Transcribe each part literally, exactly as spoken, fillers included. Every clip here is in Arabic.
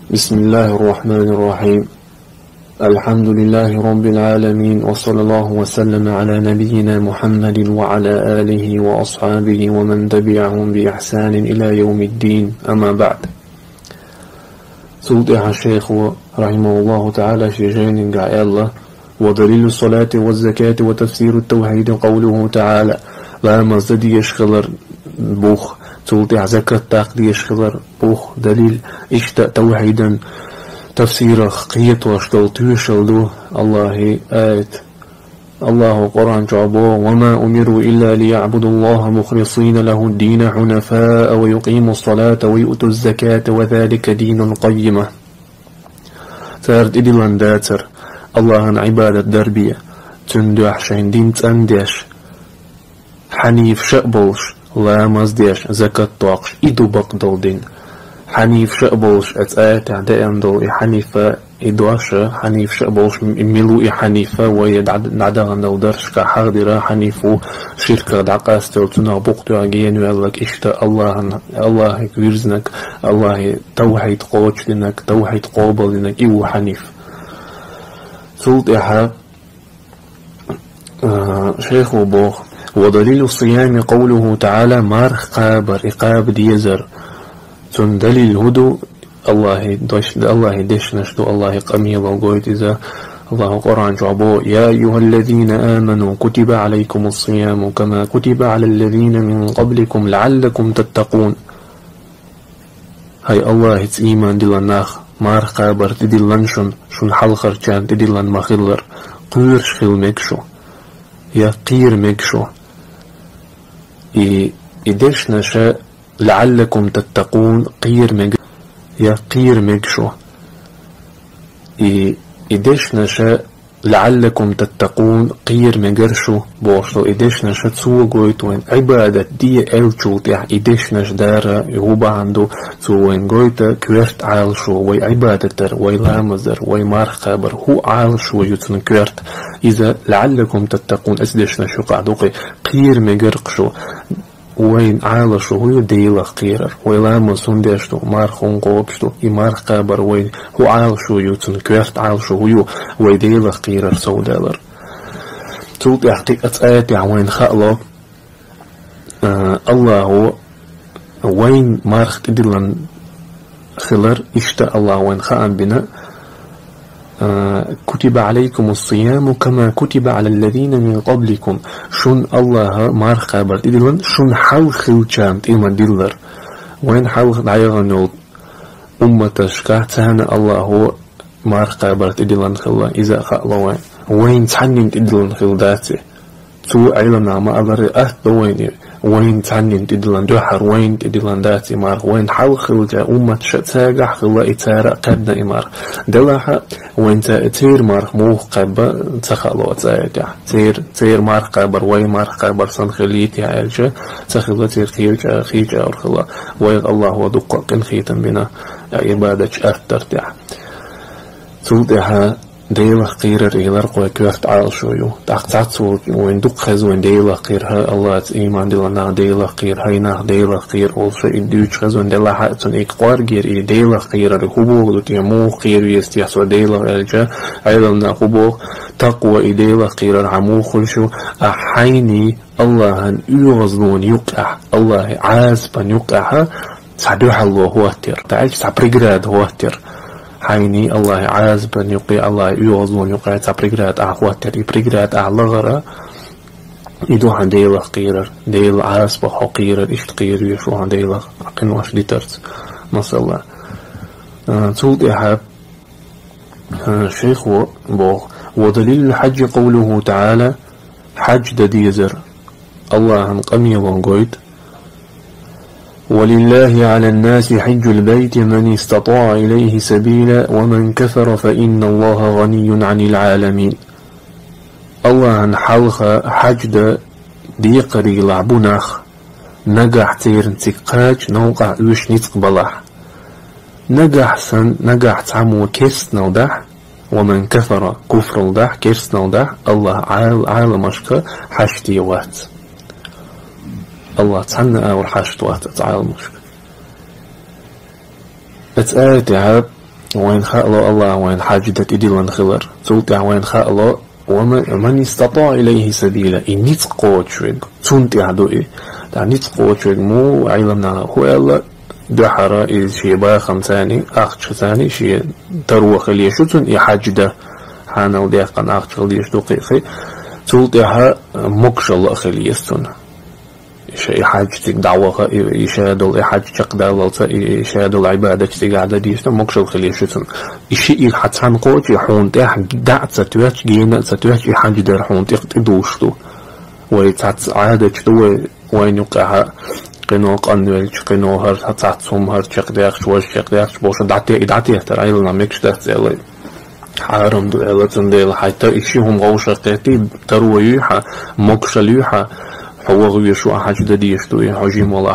بسم الله الرحمن الرحيم. الحمد لله رب العالمين، وصلى الله وسلم على نبينا محمد وعلى آله وأصحابه ومن تبعهم بإحسان إلى يوم الدين، أما بعد. سلطح الشيخ رحمه الله تعالى شيخين قال الله: ودليل الصلاة والزكاة وتفسير التوحيد قوله تعالى: لا مزد يشخلر بوخ سلطح زكاة تاقدي يشخلر بوخ دليل اشتأ توحيدا تفسير قيت واشتل تيشلدو الله آيت الله قرآن جعبه: وما أمروا إلا ليعبدوا الله مخلصين له الدين حنفاء ويقيموا الصلاة ويؤتوا الزكاة وذلك دين قيمة. تارد إدلان داتر الله عبادة دربية تندوح شين دين تندش حنيف شأبلش لا مزديش زكاة طاقش إدو بقدل دين حنيف شأبلش أتآت عدائن دل حنيفة إدواشة حنيف شأبلش ملوء حنيفة ويدعدغن دل درش كحاضرة حنيفو شركة دعقاستل تنابقتو عجين ويالك إشتا الله الله يكويرزنك الله توحيد قوش لنك توحيد قابل لنك إيو حنيف. سلطحة آه شيخ وبوخ: ودليل الصيام قوله تعالى: مارخ قابر إقاب ديزر تن دليل هدو الله دوش الله دش نشدو الله قميل وقويت إذا الله قرآن جعبو: يا أيها الذين آمنوا كتب عليكم الصيام كما كتب على الذين من قبلكم لعلكم تتقون. هاي الله تسيمان دلان ناخ مارخ قابر تدلان شن شن حلخر جان تدلان مخلر قير شخل مكشو يا قير مكشو إدش نشا لعلكم تتقون قير مج يا قير مكشو إدش نشا لعلكم تتقون قير مجرشو بوشلو إدش نشا تسوى قويتوين عبادة دي ألشوت يا إدش نش دارا يهوبا عنده تسوين قويتا كويرت عالشو وي عبادة تر وي لامزر وي مارخابر هو عالشو يتن كويرت إذا لعلكم تتقون أسدش نشو قعدوقي قير مجرقشو وين عالشو هو ديلا قيرر ويلام سندشتو مارخون قوبشتو يمارخ قابر وين هو عالشو يوتن كويرت عالشو هو وي ديلا قيرر سودالر. تلت حقيقة آيات وين خالو آه الله هو وين مارخ تدلن خلر اشتا الله وين خان بنا آه كتب عليكم الصيام كما كتب على الذين من قبلكم. شن الله مارخ قابر تدلن شن حاول خلچانت إما دلر وين حاول دعيغنول أمة شكاة الله هو مارخ قابر تدلن خلا إذا خلا وين وين تحنين تدلن خل داتي تو علمنا ما أبر أهد وين وين تحنين تدلن دوحر وين تدلن داتي مار وين حاول خلجا أمة شتاقح خلا إتارة قدنا إمار دلها وين تأتير مار موه قابا تخلو تاقح تير تير مار قابر وين مار قابر سنخليت يعالجا تخلا تير خيجا خيجا أرخلا وين الله ودقا كن خيتا بنا عبادة أثر تاع تلتها ديلا قير ريلر قوي كوفت عالشويو تاقتاتو وين دق خز وين ديلا قير الله إيمان دلنا ديلا قير هينا ديلا قير أولش إدوش خز وين ديلا حاتن إقوار غير إي ديلا قير الحبوغ دوتي مو قير يستيحسو ديلا الجا عيلنا حبوغ تقوى إي ديلا قير عمو خلشو أحيني الله أن يغزلون يقع الله عازبا يقعها سعدوح الله هواتر تعالج سعبرقراد هواتر حيني الله عازبا يقي الله يغزون يقع تبرقرات أحواتر يبرقرات أعلغرة يدو عن ديلا قيرر ديلا عازبا حقيرر إشت قير يشو عن ديلا عقن واش ديترت مصر الله تولد إحاب شيخ بوغ. ودليل الحج قوله تعالى: حج دديزر الله عن قميلا قويت: ولله على الناس حج البيت من استطاع إليه سبيلا ومن كفر فإن الله غني عن العالمين. الله عن حلخ حج ديقري لعبناخ نجح تير تقاج نوقع وش نتقبلح نجح سن نجح تعمو كيس نودح ومن كفر كفر الدح كيس نودح الله عال عالمشك حشتي وات الله تحنا أول حشت وات تعال مشك. اتآتها وين خلق الله وين حاجدت إدلان خلر سلطع وين خلق ومن استطاع إليه سبيلا إنيت قوت شويق سنتع دوئي تعنيت قوت شويق مو علمنا هو الله دحرة إذ شيء باخم ثاني أخش ثاني شيء تروخ اللي شتون يحاجده حانا وديقان أخش اللي يشتوقي سلطعها مكش الله خلي يستون شيء حاجتك دعوة يشاهدوا حاجتك دعوة يشاهدوا العبادة تقعد ديشنا مكشل خليه شتن الشيء حتى نقول يحون تاح دعت ستواتش جينا ستواتش حاجة در حون تقدوشتو ويتعت عادة تو وين يقعها قنو قنوالش قنو هر تعتصم هر تقديرش وش تقديرش بوش دعتي دعتي ترى أيضا ميكش دعتي حارم دو ألتن ديل حتى إشيهم غوشة قيتي ترويحة مكشليحة هو غير شو حاجة دديش توي حجيم والله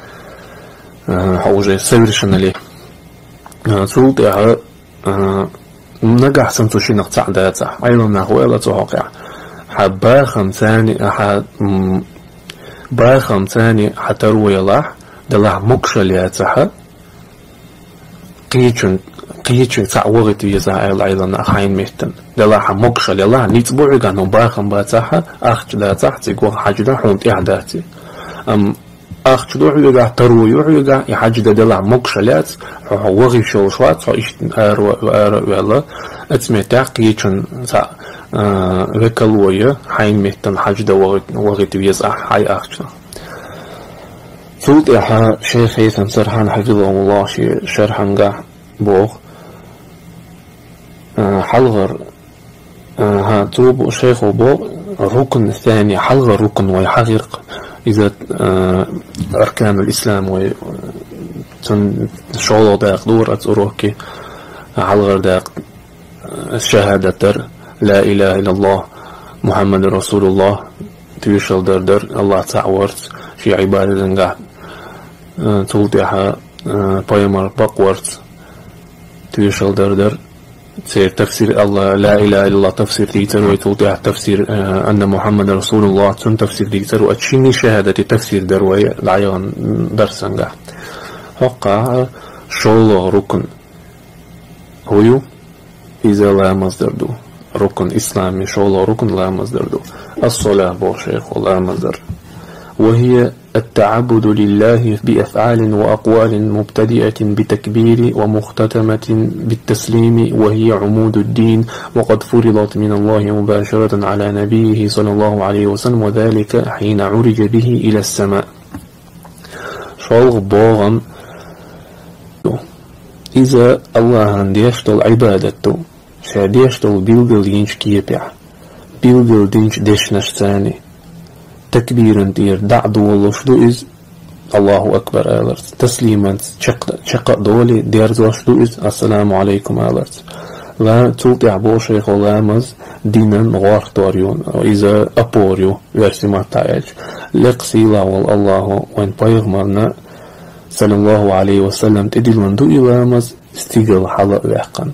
حاجة سويرشنا ليه سلطة نجح سنتوشي نقطع داتا أيضا نحو إلا تحقع حبا خمساني أحد با خمساني حتروي الله دلح مكشلياتها قيتشن قيتشن تعوغت يزا أيضا أخين مهتن دلها مكشل الله نتبعي كانوا باخم باتاها أخش دا تحت يقول حاجة دا حونت إعداتي أم أخش دو عيوغا تروي عيوغا يحاجة دا دلها مكشلات وغي شوشوات فإشت أرو أرو الله أتمي تاقيتشن تا وكالوية حين مهتن حاجة دا وغي يزا حي أخش سلط إحا شيخ هيثم سرحان حفظه الله شرحان قا بوغ حلغر ها توب شيخ بوغ الركن الثاني حلغر ركن ويحقق إذا أركان الإسلام و شغل داق دورة أروكي حلغر داق الشهادة لا إله إلا الله محمد رسول الله تيشل در در الله تعورت في عبادة نقع تلتحها بايمر بقورت تيشل در در سير تفسير الله لا إله إلا الله تفسير ديتر ويتوضع تفسير آه أن محمد رسول الله تن تفسير ديتر وأتشيني شهادة تفسير دروي العيان درسا قا حقا شغل ركن هو إذا لا مصدر دو ركن إسلامي شغل ركن لا مصدر دو الصلاة بوشيخ لا مصدر وهي التعبد لله بأفعال وأقوال مبتدئة بتكبير ومختتمة بالتسليم وهي عمود الدين وقد فرضت من الله مباشرة على نبيه صلى الله عليه وسلم وذلك حين عرج به إلى السماء شغل باغم إذا الله عنديشتل عبادته شاديشتل بيلغل دينش كيبع بيلغل دينش ديشنش ثاني تكبيرا دير دعدو والله شدو إز الله أكبر آلرت تسليما شق دولي دير زوشدو إز السلام عليكم آلرت لا تلتع بو شيخ اللامز دينا غار داريون إذا أبوريو ويرسمات تعيش لقسيلا والله وين بايغمرنا صلى الله عليه وسلم تدلون دو إلامز استيقل حلق ويحقن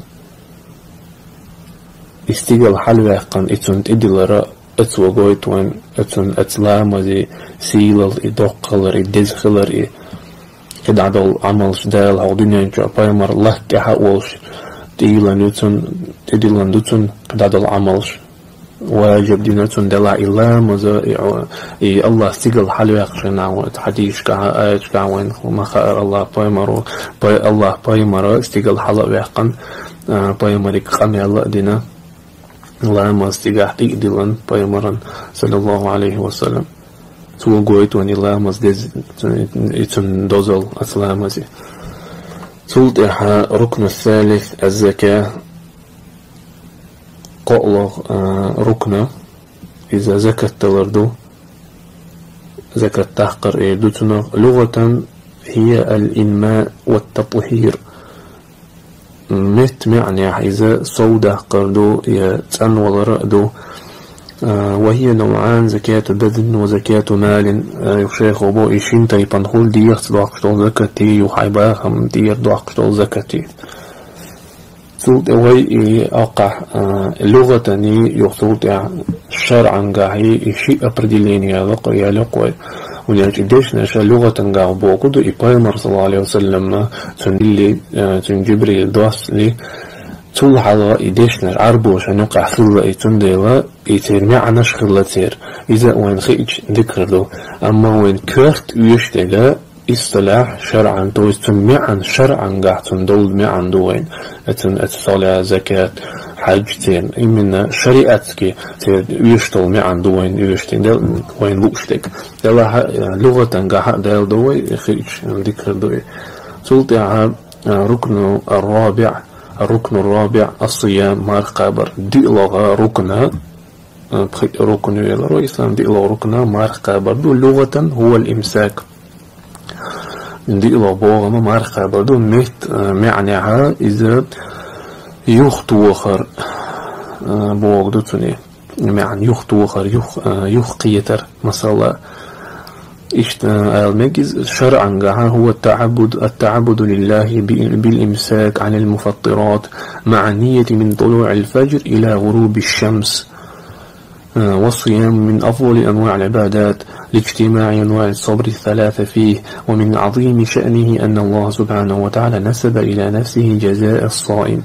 استيقل حلق ويحقن إتون تدل اتوغويت وين اتون اتلام ودي سيلل ادوقلر ادزخلر كدعدل عمل شدال هاو دنيا انجا بايمر الله كحاولش تيلان يتون تدلان دوتون كدعدل عملش واجب دينتون دلا إلام وزا اي الله استيقل حلو يقشنا وتحديش كها آيش كها وين وما خير الله بايمر باي الله بايمر استيقل حلو يقن بايمر قمي الله دينا الله ما استجاح تقدلن بايمرن صلى الله عليه وسلم تو قويت وان الله ما استجاح يتن دوزل أسلام زي سلط إحا ركن الثالث الزكاة قول ركنة إذا زكاة تلردو زكاة تحقر إيدوتنا لغة هي الإنماء والتطهير مت معني إذا صودة قردو يتن والرأدو آه وهي نوعان زكاة بدن وزكاة مال آه يخشيخ وبو إيشين تايبان خول ديخت دوحكتو زكاتي يحيباهم دير دوحكتو زكاتي سلط وي أقع آه لغتني يخصوت شرعا قاهي إشي أبردليني يلق يلق ونيج إديشنش لغة قاو بوقدو إبايمر صلى الله عليه وسلم تنلي تن جبريل دوس لي تول حلقة إديشنش عربوش نقع خلة إتنديلا إتير معناش خلة تير إذا وين خيج ذكر أما وين كرت ويشتغل إصطلاح شرعا تويس تمعن شرعا قاعتن دول معن دوين اتن اتصالة زكاة حج تين إمنا شريعتك تير يشتغل معن دوين يشتغل دل وين لوشتك دلها لغة قاعد دل دوي خيج ذكر دوي سلطة ركن الرابع الركن الرابع الصيام مار قابر دي لغة ركنها ركن الإسلام دي لغة ركنها مار قابر دو لغة هو الإمساك دي لغة ما مار قابر دو مهت معناها إذا يخطو وخر بوغ دو توني معنى يخطو وخر يخ يخقيتر مثلا إشت المجز شرعا هو التعبد التعبد لله بالإمساك عن المفطرات مع نية من طلوع الفجر إلى غروب الشمس والصيام من أفضل أنواع العبادات لاجتماع أنواع الصبر الثلاثة فيه ومن عظيم شأنه أن الله سبحانه وتعالى نسب إلى نفسه جزاء الصائم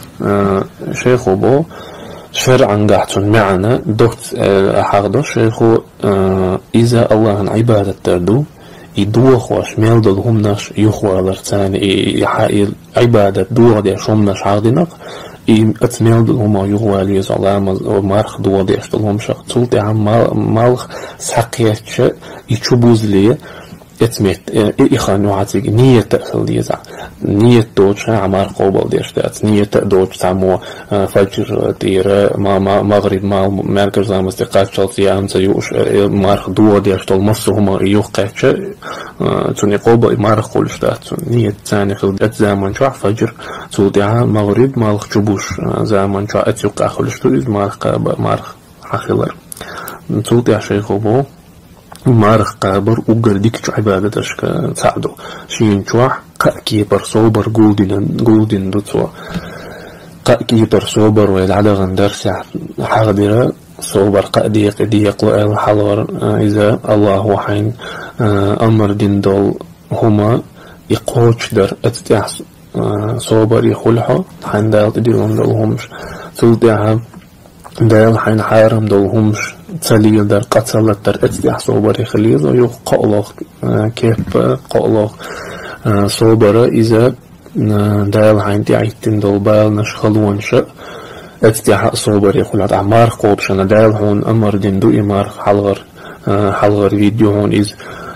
شيخ بو شرعا قاعدون معنا دوت أحاغدو شيخو إذا الله عبادة تردو يدوخ واش ميلدل هم ناش يخوى لرتان يحايل عبادة دوغ دي شوم ناش عاغدنق اتميلدل هما يخوى ليز علامة ومارخ دوغ دي اشتل هم شاق تولتي عم مالخ سحقيتش يتشبوز ليه اتميت إخوانو عاتيك نية تأخل ديزا نية دوج عمار قوبل ديشتات نية دوج تعمو فجر تيرا ما ما مغرب ما مركز زام استقاط شلطي أمس يوش مارخ دوا ديشتال مصر هما يوقعش توني قوبل مارخ قولشتات نية تاني خل زمان شع فجر توديها مغرب مالخ جبوش زمان شع أتيوقع خلشتو إذ مارخ مارخ حخلر توديها شيخو بو مارخ قابر وقرديك عبادتش كتساعدو شين شوح قاكيبر صوبر جولدين جولدين دوتوا قاكيبر صوبر ويلعدا غندرس حاضرة صوبر قاديق ديق الحلور إذا الله وحين أمر دين دول هما يقوش در اتتاح صوبر يخلحو حين دال تديرون دولهمش تلتاها دال حين حارم دولهمش تسليل در قتلت در اتتاح صوبر يخليز ويوق قولوخ كيف قولوخ صوبر إذا دال حين تعيتين دول بال نشخلون شأ اتتاح صوبر يخلات عمار قوبشنا دال هون أمر دين دو إمار حلغر حلغر فيديو هون إذ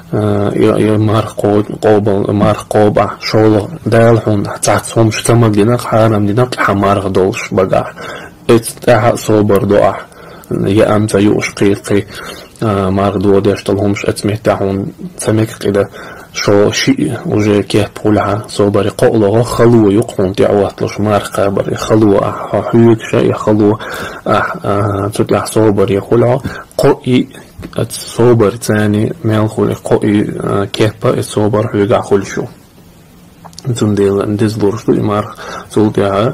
مار قوبل مار قوبع شغل دال هون تعتصهم شتمق دينك حارم دينك حمار دولش بقع اتتاح صوبر دوع يا أمتا يوش قيقي مار دو ديشتلهمش اتمهتاحون سمك قيدا شو شيء وجه كيه بقولها صوبر قولها خلوة يقون تعواتلش مار قابر خلوة حيوك شيء خلوة تطلع صوبر يقولها قوي الصوبر تاني مالخول قوي كيبا الصوبر حيوقع خل شو تنديل اندزلور شو إمار تولتها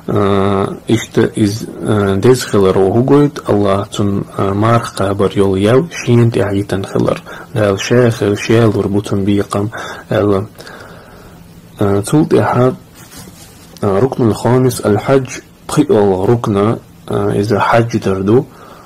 إشت إز دز خلر وهجويد الله تن مار قابر يول يو شين تعيتن خلر دال شيخ شيل وربطن بيقم ال تولتها ركن الخامس الحج قيل ركن إذا حج تردو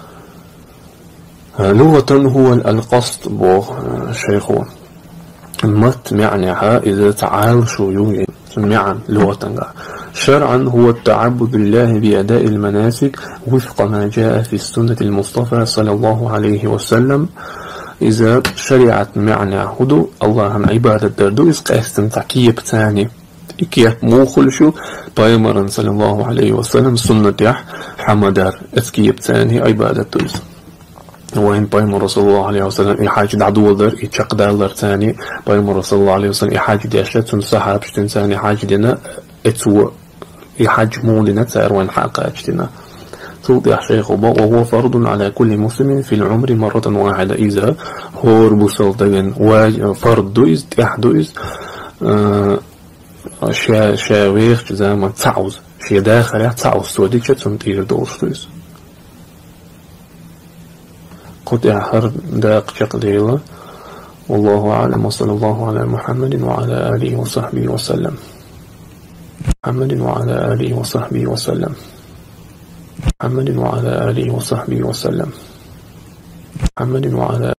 لغة هو القصد بو شيخو مت معناها إذا تعال شو يوجد معنى لغة شرعا هو التعبد لله بأداء المناسك وفق ما جاء في السنة المصطفى صلى الله عليه وسلم إذا شرعت معنى هدو الله عن عبادة دردو إسقاستن تعكيب ثاني كيف موخل شو بايمرا صلى الله عليه وسلم سنة يح حمدار اسكيب ثاني عبادة دوز وين بايمر صلى الله عليه وسلم إحاج دعدو ذر إتشق دالر ثاني بايمر صلى الله عليه وسلم إحاج دياشت سنصحاب شتن ثاني حاج دينا اتسو إحاج مولنا تسير وين حاقا اجتنا توضيح شيخ وهو فرض على كل مسلم في العمر مرة واحدة إذا هو ربوصل دين فرض دويز تيح دويز شا شاويخ زي ما تعوز شي داخل تعوز سوديك شتن تير دولش دويز قد أحر داق شق ليلة والله أعلم، وصلى الله على محمد وعلى آله وصحبه وسلم. محمد وعلى آله وصحبه وسلم. محمد وعلى آله وصحبه وسلم. محمد وعلى